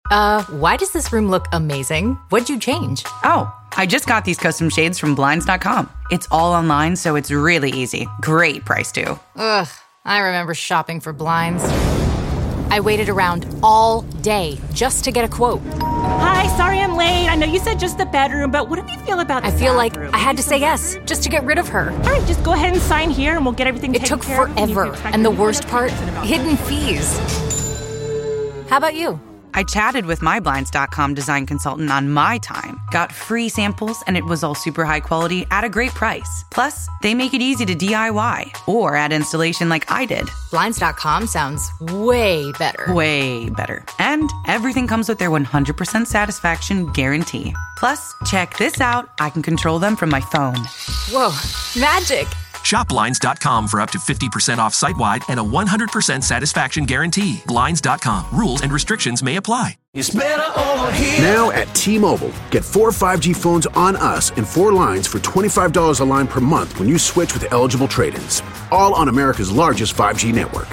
Why does this room look amazing? What'd you change? Oh, I just got these custom shades from Blinds.com. It's all online, so it's really easy. Great price, too. Ugh, I remember shopping for blinds. I waited around all day just to get a quote. Hi, sorry I'm late. I know you said just the bedroom, but what do you feel about the I feel bathroom? like I had to say yes just to get rid of her. All right, just go ahead and sign here and we'll get everything It taken took care of. forever, and the worst part, hidden fees. How about you? I chatted with my Blinds.com design consultant on my time, got free samples, and it was all super high quality at a great price. Plus, they make it easy to DIY or add installation like I did. Blinds.com sounds way better. Way better. And everything comes with their 100% satisfaction guarantee. Plus, check this out. I can control them from my phone. Whoa, magic. Shop Blinds.com for up to 50% off site-wide and a 100% satisfaction guarantee. Blinds.com. Rules and restrictions may apply. It's better over here. Now at T-Mobile, get 4 5G phones on us and 4 lines for $25 a line per month when you switch with eligible trade-ins. All on America's largest 5G network.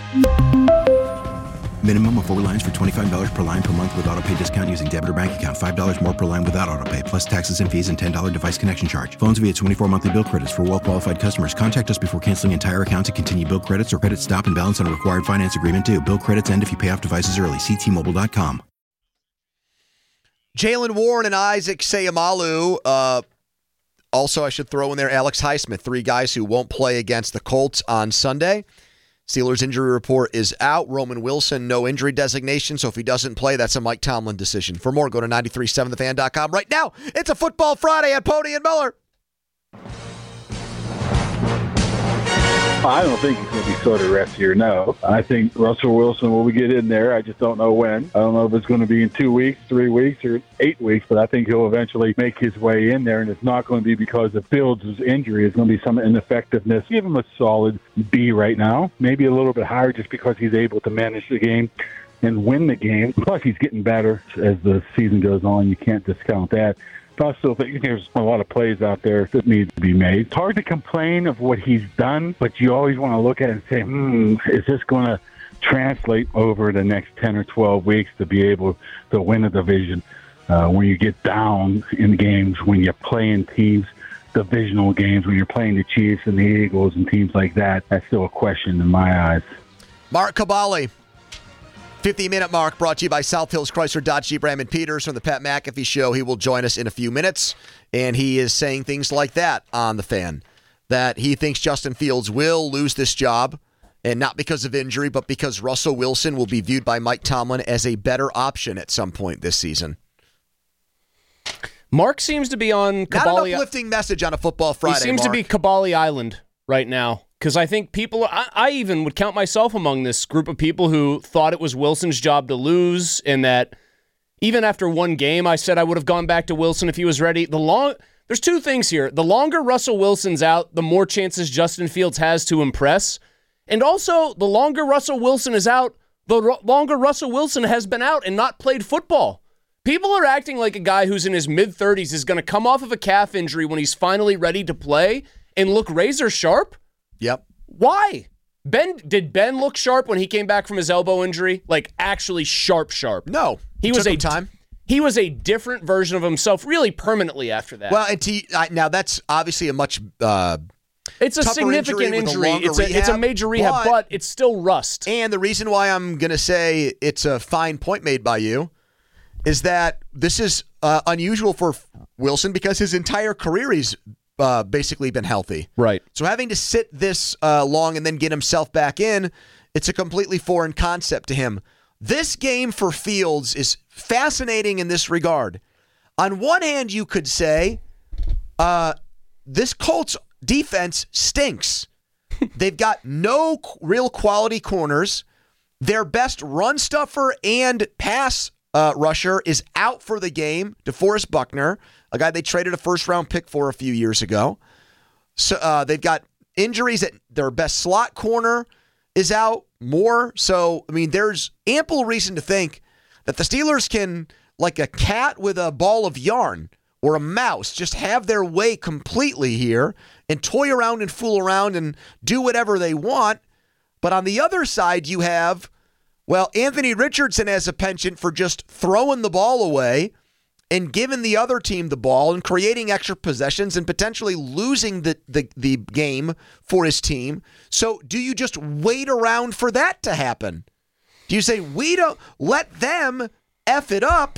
Minimum of 4 lines for $25 per line per month with autopay discount using debit or bank account. $5 more per line without autopay, plus taxes and fees and $10 device connection charge. Phones via 24 monthly bill credits for well-qualified customers. Contact us before canceling entire account to continue bill credits or credit stop and balance on a required finance agreement due. Bill credits end if you pay off devices early. See T-Mobile.com. Jaylen Warren and Isaac Seumalo. Also, I should throw in there Alex Highsmith, 3 guys who won't play against the Colts on Sunday. Steelers injury report is out. Roman Wilson, no injury designation, so if he doesn't play, that's a Mike Tomlin decision. For more, go to 937thefan.com. Right now, it's a Football Friday at Pody and Miller. I don't think he's going to be sort of rest here, no. I think Russell Wilson will get in there. I just don't know when. I don't know if it's going to be in 2 weeks, 3 weeks, or 8 weeks, but I think he'll eventually make his way in there, and it's not going to be because of Fields' injury. It's going to be some ineffectiveness. Give him a solid B right now, maybe a little bit higher just because he's able to manage the game and win the game. Plus, he's getting better as the season goes on. You can't discount that. I still think there's a lot of plays out there that need to be made. It's hard to complain of what he's done, but you always want to look at it and say, is this going to translate over the next 10 or 12 weeks to be able to win a division? When you get down in games, when you're playing teams, divisional games, when you're playing the Chiefs and the Eagles and teams like that, that's still a question in my eyes. Mark Kaboly. 50-minute mark brought to you by South Hills Chrysler Dodge Jeep Ram and Peters from the Pat McAfee Show. He will join us in a few minutes, and he is saying things like that on the Fan, that he thinks Justin Fields will lose this job, and not because of injury, but because Russell Wilson will be viewed by Mike Tomlin as a better option at some point this season. Mark seems to be on Kaboly. Not an uplifting message on a Football Friday, He seems Mark. to be Kaboly Island right now. Because I think people, I even would count myself among this group of people who thought it was Wilson's job to lose, and that even after one game, I said I would have gone back to Wilson if he was ready. There's 2 things here. The longer Russell Wilson's out, the more chances Justin Fields has to impress. And also, the longer Russell Wilson is out, the longer Russell Wilson has been out and not played football. People are acting like a guy who's in his mid-30s is going to come off of a calf injury when he's finally ready to play and look razor sharp. Yep. Why? Did Ben look sharp when he came back from his elbow injury? Like actually sharp? No. He was He was a different version of himself really permanently after that. Well, and now that's obviously a much it's a significant injury. It's a major rehab, but it's still rust. And the reason why I'm going to say it's a fine point made by you is that this is unusual for Wilson because his entire career he's basically been healthy. Right. So having to sit this long and then get himself back in, it's a completely foreign concept to him. This game for Fields is fascinating in this regard. On one hand, you could say this Colts defense stinks. They've got no real quality corners. Their best run stuffer and pass rusher is out for the game, DeForest Buckner, a guy they traded a first-round pick for a few years ago. So they've got injuries at their best slot corner is out more. So, I mean, there's ample reason to think that the Steelers can, like a cat with a ball of yarn or a mouse, just have their way completely here and toy around and fool around and do whatever they want. But on the other side, you have Well, Anthony Richardson has a penchant for just throwing the ball away and giving the other team the ball and creating extra possessions and potentially losing the game for his team. So do you just wait around for that to happen? Do you say, we don't let them F it up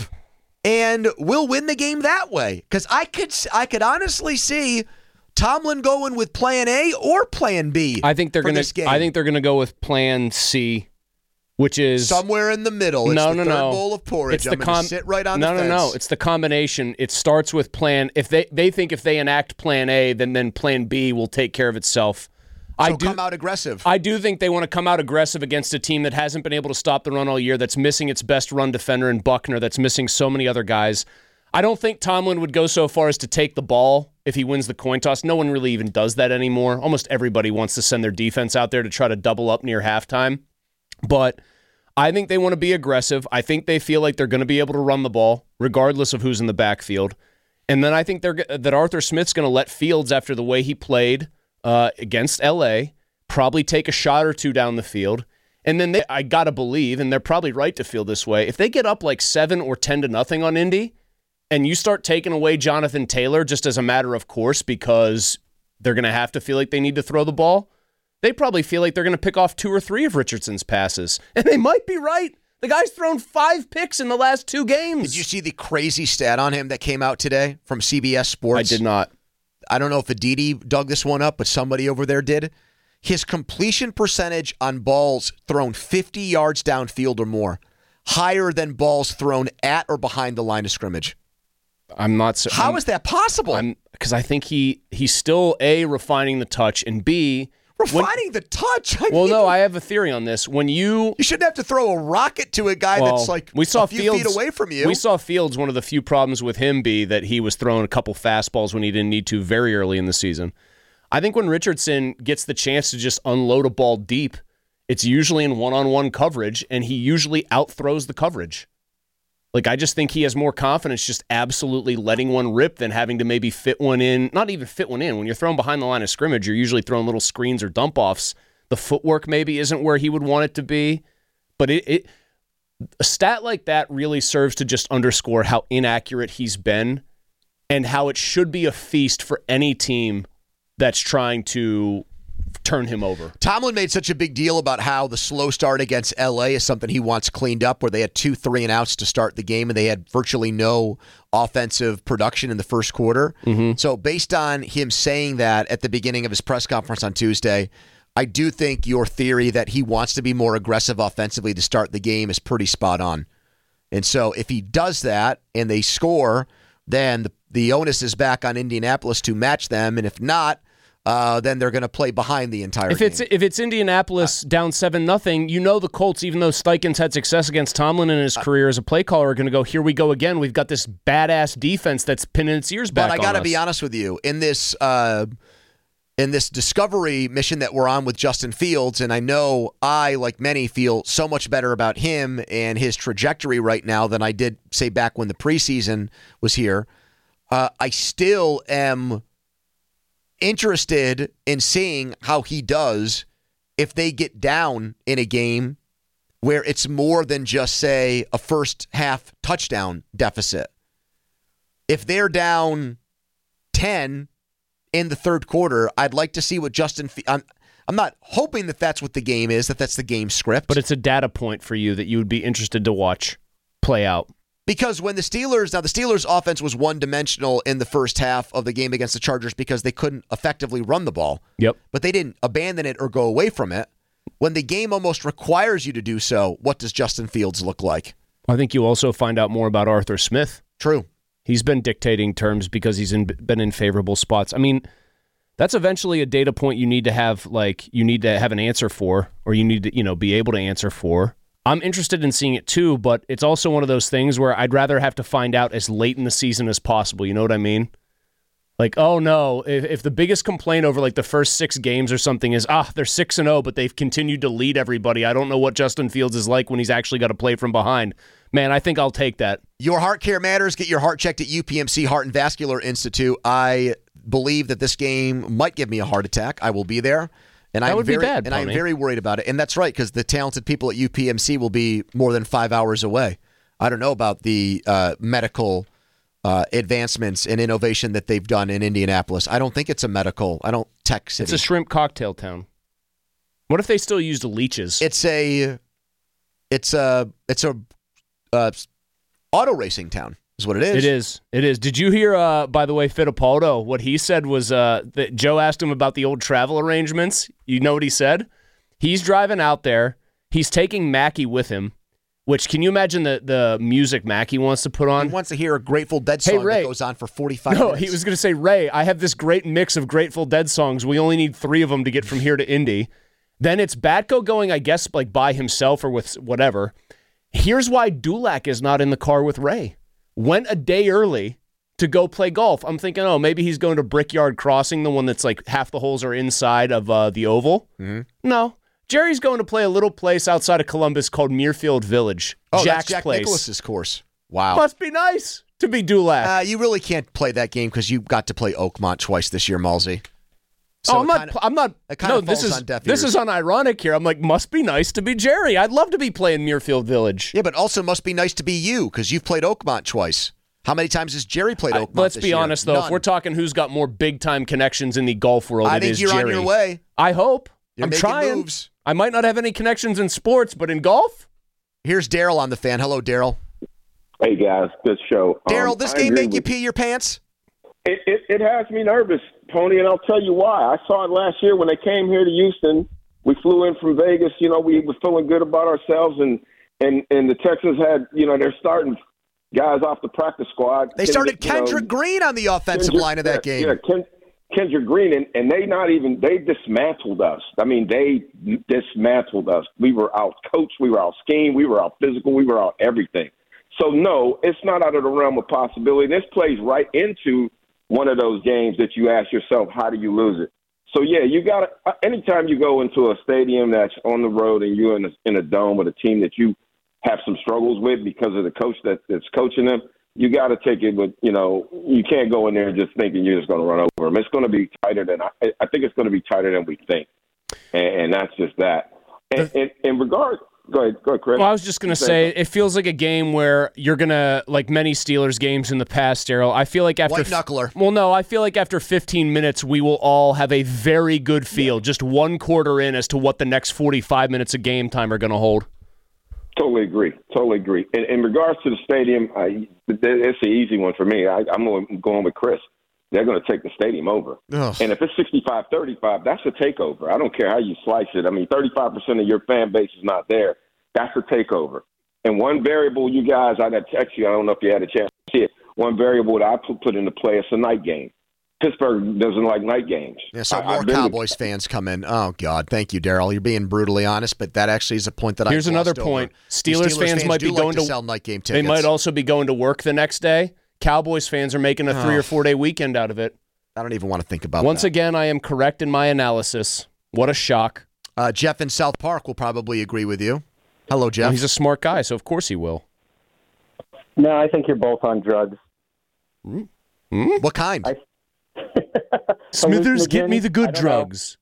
and we'll win the game that way? Because I could honestly see Tomlin going with plan A or plan B. I think they're going to go with plan C, which is somewhere in the middle. It's the third bowl of porridge. I'm going to sit right on the fence. No. It's the combination. It starts with plan. If they think if they enact plan A, then plan B will take care of itself. Come out aggressive. I do think they want to come out aggressive against a team that hasn't been able to stop the run all year, that's missing its best run defender in Buckner, that's missing so many other guys. I don't think Tomlin would go so far as to take the ball if he wins the coin toss. No one really even does that anymore. Almost everybody wants to send their defense out there to try to double up near halftime. But I think they want to be aggressive. I think they feel like they're going to be able to run the ball regardless of who's in the backfield. And then I think that Arthur Smith's going to let Fields, after the way he played against L.A., probably take a shot or two down the field. And then I got to believe, and they're probably right to feel this way, if they get up like 7 or 10-0 on Indy and you start taking away Jonathan Taylor just as a matter of course because they're going to have to feel like they need to throw the ball, they probably feel like they're going to pick off 2 or 3 of Richardson's passes. And they might be right. The guy's thrown 5 picks in the last 2 games. Did you see the crazy stat on him that came out today from CBS Sports? I did not. I don't know if Aditi dug this one up, but somebody over there did. His completion percentage on balls thrown 50 yards downfield or more, higher than balls thrown at or behind the line of scrimmage. I'm not so. How is that possible? Because I think he's still A, refining the touch, and B, refining the touch? No, I have a theory on this. When you shouldn't have to throw a rocket to a guy that's like a few feet away from you. We saw Fields, one of the few problems with him be that he was throwing a couple fastballs when he didn't need to very early in the season. I think when Richardson gets the chance to just unload a ball deep, it's usually in one-on-one coverage, and he usually outthrows the coverage. Like, I just think he has more confidence just absolutely letting one rip than having to maybe fit one in. Not even fit one in. When you're thrown behind the line of scrimmage, you're usually throwing little screens or dump-offs. The footwork maybe isn't where he would want it to be. But a stat like that really serves to just underscore how inaccurate he's been and how it should be a feast for any team that's trying to turn him over. Tomlin made such a big deal about how the slow start against LA is something he wants cleaned up, where they had 2 3-and-outs to start the game and they had virtually no offensive production in the first quarter. Mm-hmm. So based on him saying that at the beginning of his press conference on Tuesday, I do think your theory that he wants to be more aggressive offensively to start the game is pretty spot on. And so if he does that and they score, then the onus is back on Indianapolis to match them. And if not, then they're going to play behind the entire game. If it's Indianapolis down 7-0, you know the Colts, even though Steichen's had success against Tomlin in his career as a play caller, are going to go, here we go again. We've got this badass defense that's pinning its ears back on us. But I got to be honest with you. In this discovery mission that we're on with Justin Fields, and I know I, like many, feel so much better about him and his trajectory right now than I did, say, back when the preseason was here, I still am interested in seeing how he does if they get down in a game where it's more than just, say, a first half touchdown deficit. If they're down 10 in the third quarter, I'd like to see what Justin I'm not hoping that that's what the game is, that that's the game script. But it's a data point for you that you would be interested to watch play out. Because when the Steelers' offense was one-dimensional in the first half of the game against the Chargers because they couldn't effectively run the ball. Yep. But they didn't abandon it or go away from it. When the game almost requires you to do so, what does Justin Fields look like? I think you also find out more about Arthur Smith. True. He's been dictating terms because he's been in favorable spots. I mean, that's eventually a data point you need to have an answer for, or you need to, be able to answer for. I'm interested in seeing it too, but it's also one of those things where I'd rather have to find out as late in the season as possible. You know what I mean? Like, oh no, if the biggest complaint over like the first 6 games or something is, they're 6-0, but they've continued to lead everybody. I don't know what Justin Fields is like when he's actually got to play from behind. Man, I think I'll take that. Your heart care matters. Get your heart checked at UPMC Heart and Vascular Institute. I believe that this game might give me a heart attack. I will be there. And That I'm would be very, bad, and I'm Pony. very worried about it. And that's right, because the talented people at UPMC will be more than 5 hours away. I don't know about the medical advancements and innovation that they've done in Indianapolis. I don't think it's a medical. I don't tech city. It's a shrimp cocktail town. What if they still used leeches? It's a auto racing town. Is what it is. It is. Did you hear, by the way, Fittipaldo, what he said was that Joe asked him about the old travel arrangements. You know what he said? He's driving out there. He's taking Mackie with him, which can you imagine the music Mackie wants to put on? He wants to hear a Grateful Dead song Ray, that goes on for 45 No, minutes. he was going to say, Ray, I have this great mix of Grateful Dead songs. We only need 3 of them to get from here to Indy. Then it's Batko going, I guess, like by himself or with whatever. Here's why Dulac is not in the car with Ray. Went a day early to go play golf. I'm thinking, maybe he's going to Brickyard Crossing, the one that's like half the holes are inside of the oval. Mm-hmm. No. Jerry's going to play a little place outside of Columbus called Muirfield Village. Oh, Jack's that's Jack place. Nicklaus's course. Wow. Must be nice to be Dulac. You really can't play that game because you got to play Oakmont twice this year, Malsey. So I'm not. It kind of this falls is on deaf this ears. is unironic here. I'm like, must be nice to be Jerry. I'd love to be playing Muirfield Village. Yeah, but also must be nice to be you because you've played Oakmont twice. How many times has Jerry played Oakmont Let's this be year? honest, though. None. If we're talking who's got more big-time connections in the golf world, I it think is you're Jerry. on your way. I hope. You're I'm making trying. moves. I might not have any connections in sports, but in golf? Here's Daryl on the fan. Hello, Daryl. Hey, guys. Good show. Daryl, this I game agree make you with pee your pants? It has me nervous, Tony, and I'll tell you why. I saw it last year when they came here to Houston. We flew in from Vegas. You know, we were feeling good about ourselves, and the Texans had, they're starting guys off the practice squad. They started Kendrick Green on the offensive line of that game. Yeah, Kendrick Green, and they dismantled us. I mean, they dismantled us. We were out coached, we were out schemed, we were out physical, we were out everything. So, no, it's not out of the realm of possibility. This plays right into one of those games that you ask yourself, how do you lose it? So, yeah, you got to – anytime you go into a stadium that's on the road and you're in a dome with a team that you have some struggles with because of the coach that's coaching them, you got to take it with, you can't go in there just thinking you're just going to run over them. It's going to be tighter than – I think it's going to be tighter than we think, and that's just that. And in regard – Go ahead, Chris. Well, I was just going to say, it feels like a game where you're going to, like many Steelers games in the past, Daryl, I feel like after... White knuckler. Well, no, I feel like after 15 minutes, we will all have a very good feel, just one quarter in, as to what the next 45 minutes of game time are going to hold. Totally agree. In regards to the stadium, it's an easy one for me. I'm going with Chris. They're going to take the stadium over. Ugh. And if it's 65-35, that's a takeover. I don't care how you slice it. I mean, 35% of your fan base is not there. That's a takeover. And one variable, you guys, I got to text you. I don't know if you had a chance to see it. One variable that I put into play is a night game. Pittsburgh doesn't like night games. Yeah, so more Cowboys fans come in. Oh, God. Thank you, Daryl. You're being brutally honest, but that actually is a point that Here's another point. Steelers fans might be going to sell night game tickets. They might also be going to work the next day. Cowboys fans are making a 3 or 4 day weekend out of it. I don't even want to think about Once that. again, I am correct in my analysis. What a shock. Jeff in South Park will probably agree with you. Hello, Jeff. Well, he's a smart guy, so of course he will. No, I think you're both on drugs. What kind? Smithers, get me the good drugs.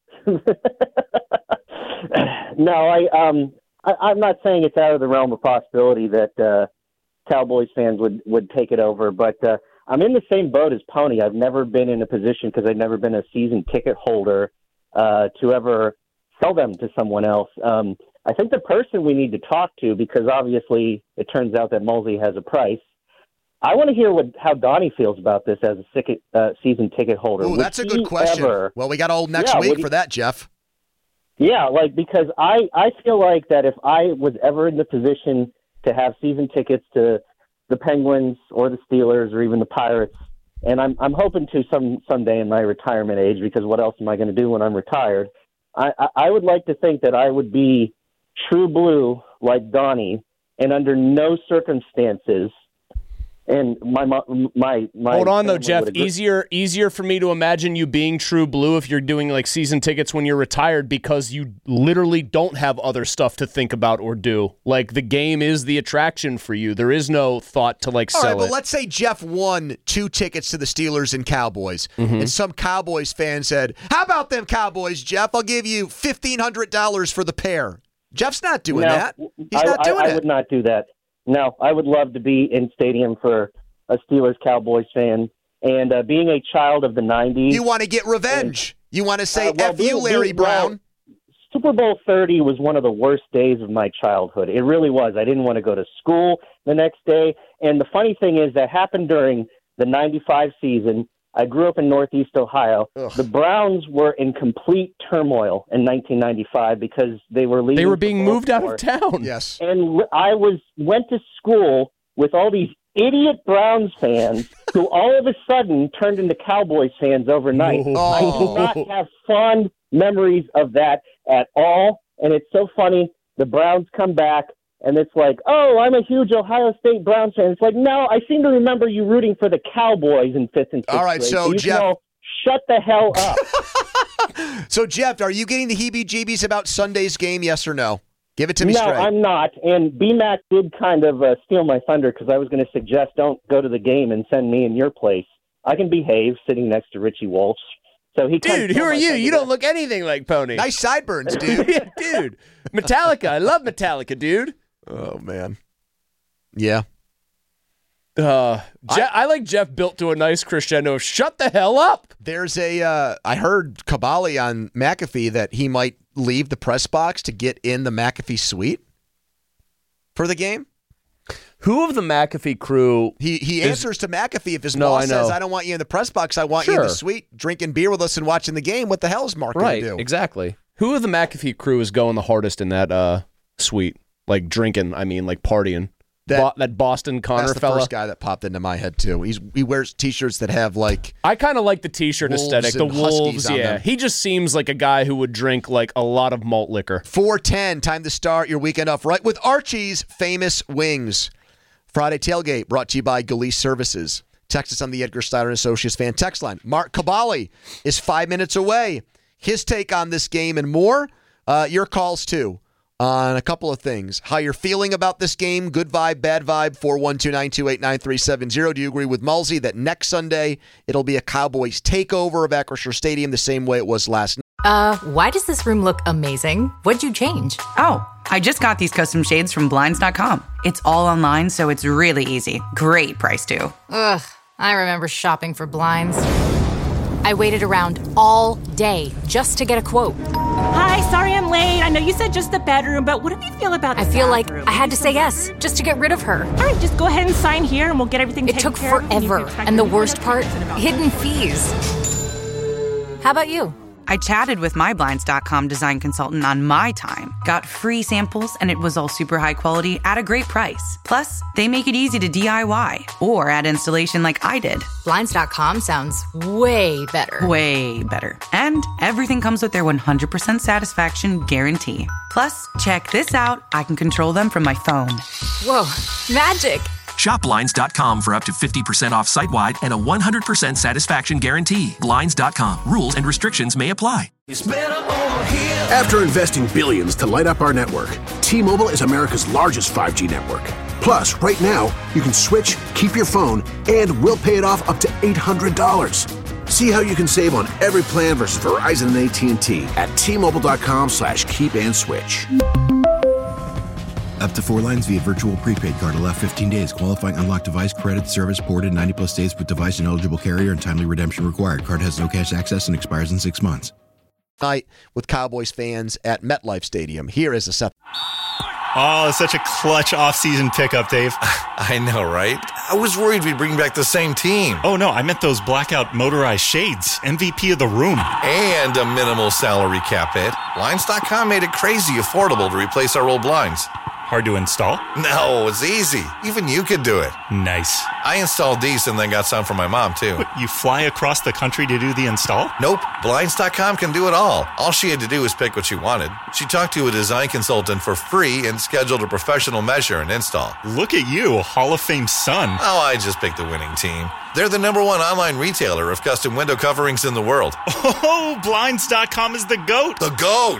No, I'm not saying it's out of the realm of possibility that Cowboys fans would take it over, but I'm in the same boat as Pony. I've never been in a position, because I've never been a season ticket holder, to ever sell them to someone else. I think the person we need to talk to, because obviously it turns out that Mulsey has a price, I want to hear how Donnie feels about this as a season ticket holder. Oh, that's a good question. Well, we got all next week for that, Jeff. Yeah, because I feel like that if I was ever in the position to have season tickets to the Penguins or the Steelers or even the Pirates, and I'm hoping to someday in my retirement age, because what else am I going to do when I'm retired? I would like to think that I would be true blue like Donnie, and under no circumstances And my hold on though, family Jeff. would agree. Easier for me to imagine you being true blue if you're doing like season tickets when you're retired because you literally don't have other stuff to think about or do. Like the game is the attraction for you. There is no thought to like All sell right, well, it. let's say Jeff won 2 tickets to the Steelers and Cowboys, and some Cowboys fan said, "How about them Cowboys, Jeff? I'll give you $1,500 for the pair." Jeff's not doing that. He's not doing it. I would not do that. No, I would love to be in stadium for a Steelers-Cowboys fan. And being a child of the 90s. You want to get revenge. You want to say, F you, Larry Brown. Super Bowl 30 was one of the worst days of my childhood. It really was. I didn't want to go to school the next day. And the funny thing is that happened during the 95 season. I grew up in Northeast Ohio. Ugh. The Browns were in complete turmoil in 1995 because they were leaving. They were being moved out of town. Yes. And I went to school with all these idiot Browns fans who all of a sudden turned into Cowboys fans overnight. I do not have fond memories of that at all. And it's so funny. The Browns come back. And it's like, oh, I'm a huge Ohio State Browns fan. It's like, no, I seem to remember you rooting for the Cowboys in 5th and 6th All right, grade. so you Jeff, know, shut the hell up. So Jeff, are you getting the heebie-jeebies about Sunday's game? Yes or no? Give it to me no, straight. I'm not. And BMAC did kind of steal my thunder because I was going to suggest don't go to the game and send me in your place. I can behave sitting next to Richie Walsh. So he Dude, who are you? You don't look anything like Pony. Nice sideburns, dude. Yeah, dude. Metallica. I love Metallica, dude. Oh, man. Yeah. I like Jeff built to a nice crescendo. Shut the hell up. There's I heard Kabali on McAfee that he might leave the press box to get in the McAfee suite for the game. Who of the McAfee crew? He answers to McAfee if his boss says, I don't want you in the press box. I want you in the suite drinking beer with us and watching the game. What the hell is Mark going to do? Exactly. Who of the McAfee crew is going the hardest in that suite? Like drinking, I mean, like partying. That Boston Connor that's the fella. First guy that popped into my head too. He wears T-shirts that have like. I kind of like the T-shirt aesthetic. The wolves, yeah. He just seems like a guy who would drink like a lot of malt liquor. 4:10, time to start your weekend off right with Archie's Famous Wings. Friday tailgate brought to you by Galease Services. Text us on the Edgar Steiner and Associates fan text line. Mark Kabali is 5 minutes away. His take on this game and more. Your calls too. On a couple of things. How you're feeling about this game, good vibe, bad vibe, 412-928-9370. Do you agree with Mulsey that next Sunday it'll be a Cowboys takeover of Acrisure Stadium the same way it was last night? Why does this room look amazing? What'd you change? Oh, I just got these custom shades from Blinds.com. It's all online, so it's really easy. Great price, too. Ugh, I remember shopping for blinds. I waited around all day just to get a quote. Hi, sorry I'm late. I know you said just the bedroom, but what do you feel about the I feel like bathroom? I had to say yes just to get rid of her. All right, just go ahead and sign here and we'll get everything It taken took care of. forever, and the worst part, hidden fees. How about you? I chatted with my Blinds.com design consultant on my time, got free samples, and it was all super high quality at a great price. Plus, they make it easy to DIY or add installation like I did. Blinds.com sounds way better. Way better. And everything comes with their 100% satisfaction guarantee. Plus, check this out. I can control them from my phone. Whoa, magic. Shop Blinds.com for up to 50% off site-wide and a 100% satisfaction guarantee. Blinds.com. Rules and restrictions may apply. After investing billions to light up our network, T-Mobile is America's largest 5G network. Plus, right now, you can switch, keep your phone, and we'll pay it off up to $800. See how you can save on every plan versus Verizon and AT&T at T-Mobile.com/keep-and-switch. Up to 4 lines via virtual prepaid card. Allow 15 days. Qualifying unlocked device credit service ported 90+ days with device and eligible carrier and timely redemption required. Card has no cash access and expires in 6 months. Night with Cowboys fans at MetLife Stadium. Here is a set. Oh, it's such a clutch off-season pickup, Dave. I know, right? I was worried we'd bring back the same team. Oh, no, I meant those blackout motorized shades. MVP of the room. And a minimal salary cap hit. Blinds.com made it crazy affordable to replace our old blinds. Hard to install? No, it's easy. Even you could do it. Nice. I installed these and then got some for my mom, too. But you fly across the country to do the install? Nope. Blinds.com can do it all. All she had to do was pick what she wanted. She talked to a design consultant for free and scheduled a professional measure and install. Look at you, Hall of Fame son. Oh, I just picked the winning team. They're the #1 online retailer of custom window coverings in the world. Oh, Blinds.com is the GOAT. The GOAT!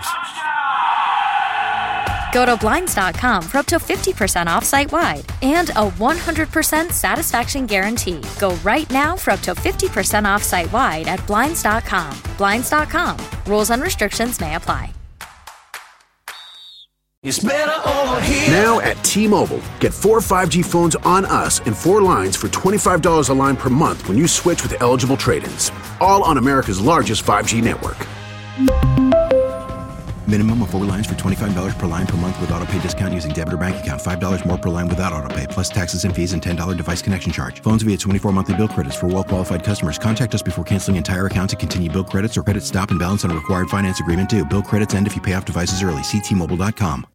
Go to Blinds.com for up to 50% off site-wide and a 100% satisfaction guarantee. Go right now for up to 50% off site-wide at Blinds.com. Blinds.com. Rules and restrictions may apply. It's better over here. Now at T-Mobile, get 4 5G phones on us and 4 lines for $25 a line per month when you switch with eligible trade-ins. All on America's largest 5G network. Minimum of 4 lines for $25 per line per month with autopay discount using debit or bank account. $5 more per line without autopay, plus taxes and fees and $10 device connection charge. Phones via 24 monthly bill credits for well-qualified customers. Contact us before canceling entire account to continue bill credits or credit stop and balance on a required finance agreement due. Bill credits end if you pay off devices early. See T-Mobile.com.